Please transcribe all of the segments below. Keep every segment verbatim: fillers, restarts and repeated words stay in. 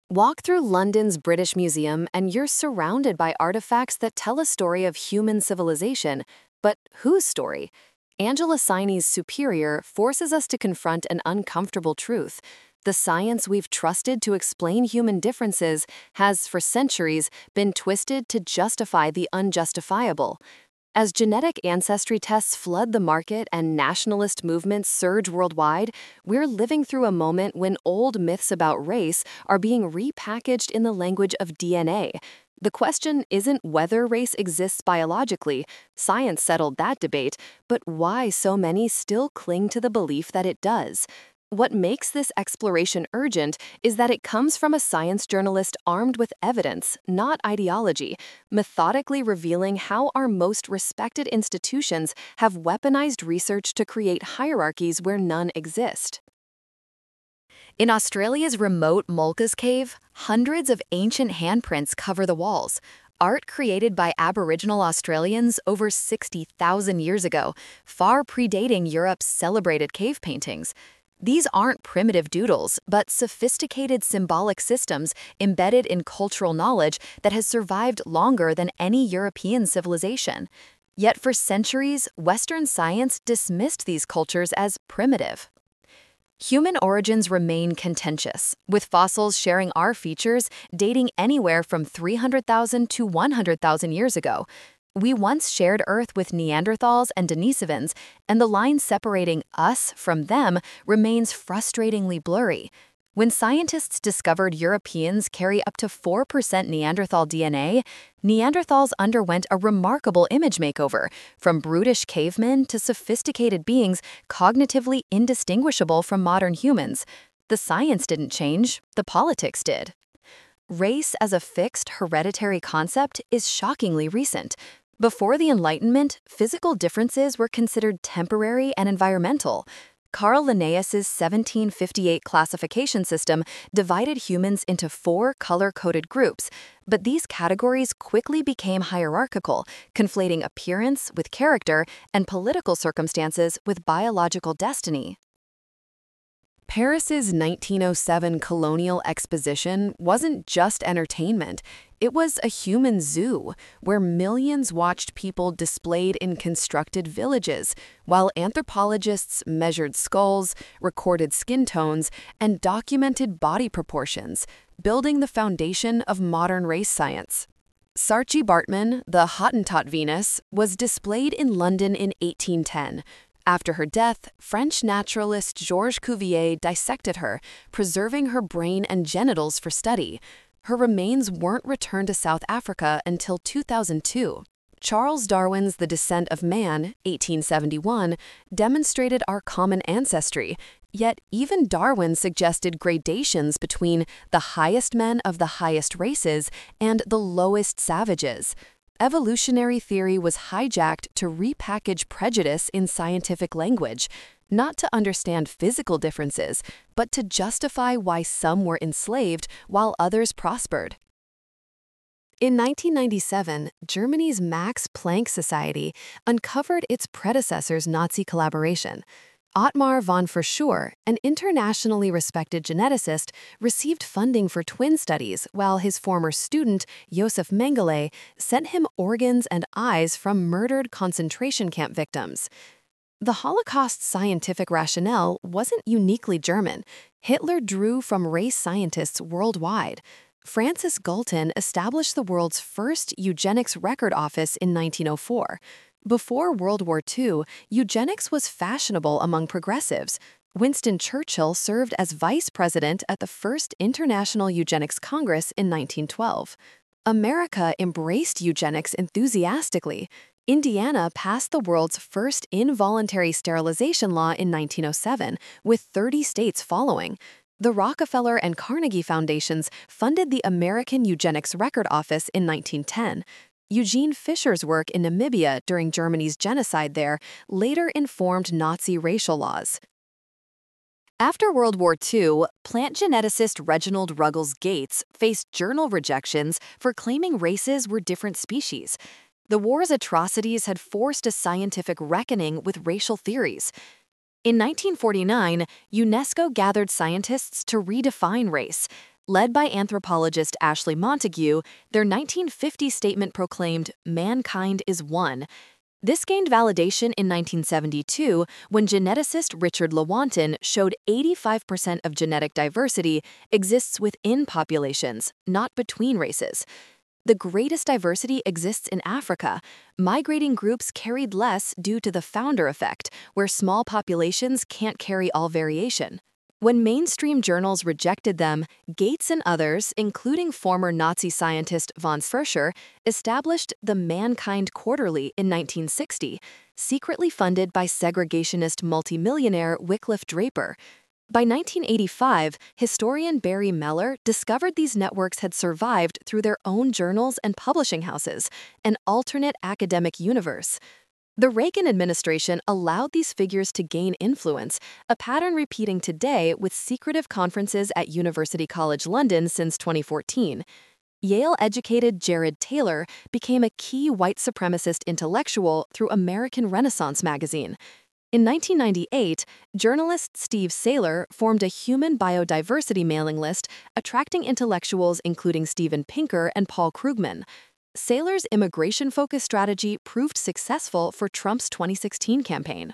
Walk through London's British Museum and you're surrounded by artifacts that tell a story of human civilization. But whose story? Angela Saini's Superior forces us to confront an uncomfortable truth. The science we've trusted to explain human differences has, for centuries, been twisted to justify the unjustifiable. As genetic ancestry tests flood the market and nationalist movements surge worldwide, we're living through a moment when old myths about race are being repackaged in the language of D N A. The question isn't whether race exists biologically, science settled that debate, but why so many still cling to the belief that it does. What makes this exploration urgent is that it comes from a science journalist armed with evidence, not ideology, methodically revealing how our most respected institutions have weaponized research to create hierarchies where none exist. In Australia's remote Mulca's Cave, hundreds of ancient handprints cover the walls, art created by Aboriginal Australians over sixty thousand years ago, far predating Europe's celebrated cave paintings. These aren't primitive doodles, but sophisticated symbolic systems embedded in cultural knowledge that has survived longer than any European civilization. Yet for centuries, Western science dismissed these cultures as primitive. Human origins remain contentious, with fossils sharing our features dating anywhere from three hundred thousand to one hundred thousand years ago. We once shared Earth with Neanderthals and Denisovans, and the line separating us from them remains frustratingly blurry. When scientists discovered Europeans carry up to four percent Neanderthal D N A, Neanderthals underwent a remarkable image makeover, from brutish cavemen to sophisticated beings cognitively indistinguishable from modern humans. The science didn't change, the politics did. Race as a fixed, hereditary concept is shockingly recent. Before the Enlightenment, physical differences were considered temporary and environmental. Carl Linnaeus's seventeen fifty-eight classification system divided humans into four color-coded groups, but these categories quickly became hierarchical, conflating appearance with character and political circumstances with biological destiny. Paris's nineteen oh seven colonial exposition wasn't just entertainment. It was a human zoo, where millions watched people displayed in constructed villages, while anthropologists measured skulls, recorded skin tones, and documented body proportions, building the foundation of modern race science. Saartjie Baartman, the Hottentot Venus, was displayed in London in eighteen ten. After her death, French naturalist Georges Cuvier dissected her, preserving her brain and genitals for study. Her remains weren't returned to South Africa until two thousand two. Charles Darwin's The Descent of Man, eighteen seventy-one, demonstrated our common ancestry, yet even Darwin suggested gradations between the highest men of the highest races and the lowest savages. Evolutionary theory was hijacked to repackage prejudice in scientific language, not to understand physical differences, but to justify why some were enslaved while others prospered. In nineteen ninety-seven, Germany's Max Planck Society uncovered its predecessor's Nazi collaboration. Ottmar von Verschuur, an internationally respected geneticist, received funding for twin studies, while his former student, Josef Mengele, sent him organs and eyes from murdered concentration camp victims. The Holocaust's scientific rationale wasn't uniquely German. Hitler drew from race scientists worldwide. Francis Galton established the world's first eugenics record office in nineteen oh four. Before World War Two, eugenics was fashionable among progressives. Winston Churchill served as vice president at the first International Eugenics Congress in nineteen twelve. America embraced eugenics enthusiastically. Indiana passed the world's first involuntary sterilization law in nineteen oh seven, with thirty states following. The Rockefeller and Carnegie Foundations funded the American Eugenics Record Office in nineteen ten. Eugene Fischer's work in Namibia during Germany's genocide there later informed Nazi racial laws. After World War Two, plant geneticist Reginald Ruggles Gates faced journal rejections for claiming races were different species. The war's atrocities had forced a scientific reckoning with racial theories. In nineteen forty-nine, UNESCO gathered scientists to redefine race. Led by anthropologist Ashley Montagu, their nineteen fifty statement proclaimed, "Mankind is one." This gained validation in nineteen seventy-two when geneticist Richard Lewontin showed eighty-five percent of genetic diversity exists within populations, not between races. The greatest diversity exists in Africa. Migrating groups carried less due to the founder effect, where small populations can't carry all variation. When mainstream journals rejected them, Gates and others, including former Nazi scientist von Furcher, established the Mankind Quarterly in nineteen sixty, secretly funded by segregationist multimillionaire Wycliffe Draper. By nineteen eighty-five, historian Barry Mellor discovered these networks had survived through their own journals and publishing houses, an alternate academic universe. The Reagan administration allowed these figures to gain influence, a pattern repeating today with secretive conferences at University College London since twenty fourteen. Yale-educated Jared Taylor became a key white supremacist intellectual through American Renaissance magazine. In nineteen ninety-eight, journalist Steve Saylor formed a human biodiversity mailing list attracting intellectuals including Steven Pinker and Paul Krugman. Saylor's immigration-focused strategy proved successful for Trump's twenty sixteen campaign.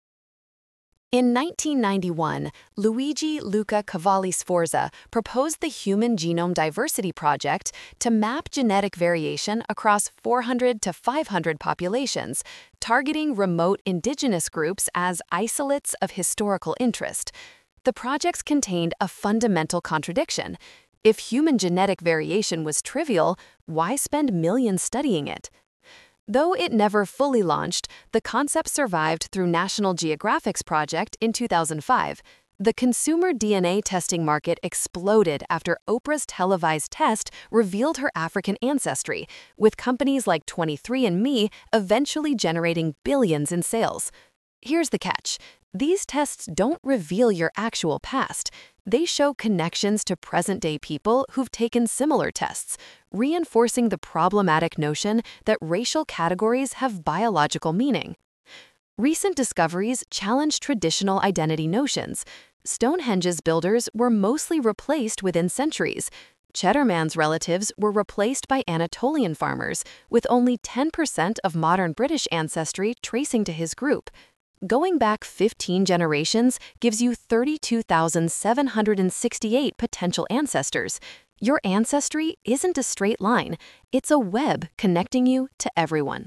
In nineteen ninety-one, Luigi Luca Cavalli Sforza proposed the Human Genome Diversity Project to map genetic variation across four hundred to five hundred populations, targeting remote indigenous groups as isolates of historical interest. The projects contained a fundamental contradiction. If human genetic variation was trivial, why spend millions studying it? Though it never fully launched, the concept survived through National Geographic's project in two thousand five. The consumer D N A testing market exploded after Oprah's televised test revealed her African ancestry, with companies like twenty-three and me eventually generating billions in sales. Here's the catch. These tests don't reveal your actual past. They show connections to present-day people who've taken similar tests, reinforcing the problematic notion that racial categories have biological meaning. Recent discoveries challenge traditional identity notions. Stonehenge's builders were mostly replaced within centuries. Cheddarman's relatives were replaced by Anatolian farmers, with only ten percent of modern British ancestry tracing to his group. Going back fifteen generations gives you thirty-two thousand seven hundred sixty-eight potential ancestors. Your ancestry isn't a straight line, it's a web connecting you to everyone.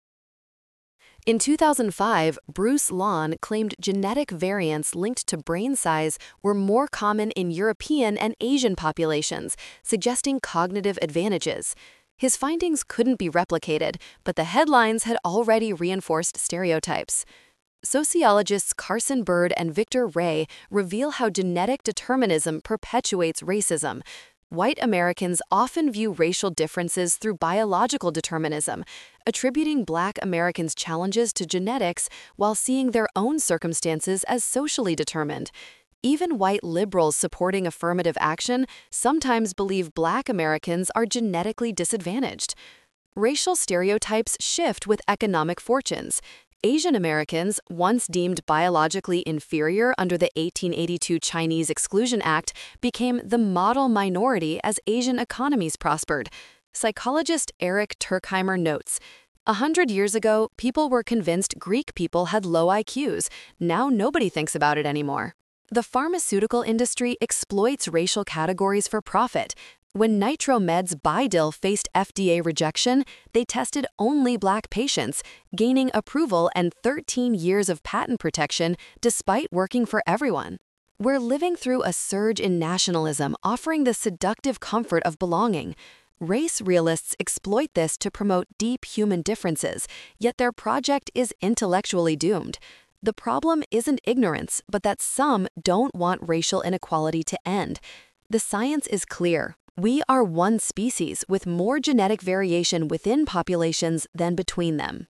In two thousand five, Bruce Lawn claimed genetic variants linked to brain size were more common in European and Asian populations, suggesting cognitive advantages. His findings couldn't be replicated, but the headlines had already reinforced stereotypes. Sociologists Carson Bird and Victor Ray reveal how genetic determinism perpetuates racism. White Americans often view racial differences through biological determinism, attributing Black Americans' challenges to genetics while seeing their own circumstances as socially determined. Even white liberals supporting affirmative action sometimes believe Black Americans are genetically disadvantaged. Racial stereotypes shift with economic fortunes. Asian Americans, once deemed biologically inferior under the eighteen eighty-two Chinese Exclusion Act, became the model minority as Asian economies prospered. Psychologist Eric Turkheimer notes, "A hundred years ago, people were convinced Greek people had low I Qs. Now nobody thinks about it anymore." The pharmaceutical industry exploits racial categories for profit. When Nitromed's Bidil faced F D A rejection, they tested only Black patients, gaining approval and thirteen years of patent protection despite working for everyone. We're living through a surge in nationalism offering the seductive comfort of belonging. Race realists exploit this to promote deep human differences, yet their project is intellectually doomed. The problem isn't ignorance, but that some don't want racial inequality to end. The science is clear. We are one species with more genetic variation within populations than between them.